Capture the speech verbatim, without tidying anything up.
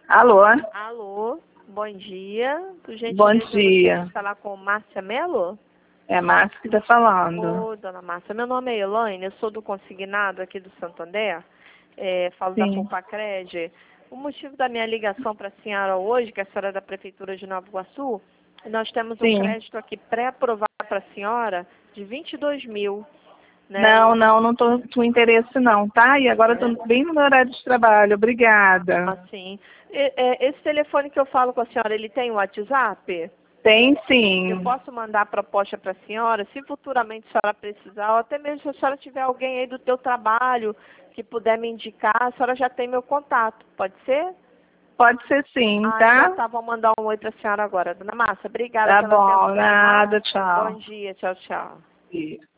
Alô? Alô, bom dia. Por gentileza, Bom eu gostaria dia. de falar com Márcia Mello? É a Márcia que está falando. Ô, dona Márcia, meu nome é Elaine, eu sou do consignado aqui do Santander, é, falo da Sim. Poupa-Cred. O motivo da minha ligação para a senhora hoje, que a senhora é da Prefeitura de Nova Iguaçu, nós temos um Sim. crédito aqui pré-aprovado para a senhora de vinte e dois mil. Né? Não, não, não estou com interesse não, tá? E agora estou É. bem no meu horário de trabalho. Obrigada. Assim, e- é, esse telefone que eu falo com a senhora, ele tem WhatsApp? Tem sim. Eu posso mandar a proposta para a senhora, se futuramente a senhora precisar, ou até mesmo se a senhora tiver alguém aí do teu trabalho que puder me indicar, a senhora já tem meu contato, pode ser? Pode ser sim, Ah, tá? então tá, vou mandar um oi para a senhora agora. Dona Márcia, obrigada Tá pela bom, atenção. nada, Bom tchau. dia, tchau, tchau. Isso.